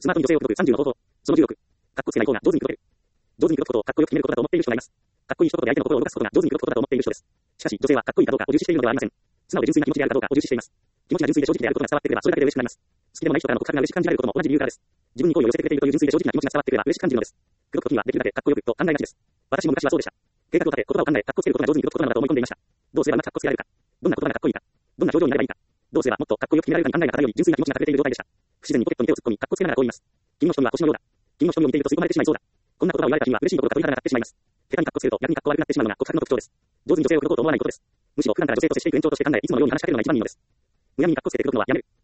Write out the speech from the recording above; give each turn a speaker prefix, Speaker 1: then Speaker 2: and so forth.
Speaker 1: スマートに女性を口説く30の方法。その16。かっこつけない方が上手に口説ける。上手に口説くことをかっこよく決めることだと思っている人がいます。かっこいい一言で相手の心を動かすことが上手に口説くことだと思っている人です。しかし、女性はかっこいいかどうかを重視しているのではありません。素直で純粋な気持ちであるかどうかを重視しています。気持ちが純粋で正直であることが伝わってくればそれだけで嬉しくなります。好きでもない人からの告白が嬉しく感じられることも同じ理由からです。自分に好意を寄せてくれているという純粋で正直な気持ちが伝わってくれば嬉しく感じるのです。口説く時にはできるだけかっこよくと考えがちです。私も昔はそうでした。計画を立て、言葉を考え、かっこつけることが上手に口説くことなのだと思い込んでいました。どうすればうまくかっこつけられるか。どんな言葉がかっこいいか。どんな表情になればいいか。どうすればもっとかっこよく決められるかに考えが偏り、純粋な気持ちが隠れている状態でした。不自然にポケットに手を突っ込み、かっこつけながらこう言います。君の瞳は星のようだ。君の瞳を見ていると吸い込まれてしまいそうだ。こんな言葉を言われた君は嬉しいところが鳥肌が立ってしまいます。下手にかっこつけると逆にかっこ悪くなってしまうのが告白の特徴です。上手に女性を口説こうと思わないことです。むしろ普段から女性としてしていく延長として考え、いつものように話しかけるのが一番いいのです。むやみにかっこつけて口説くのはやめる。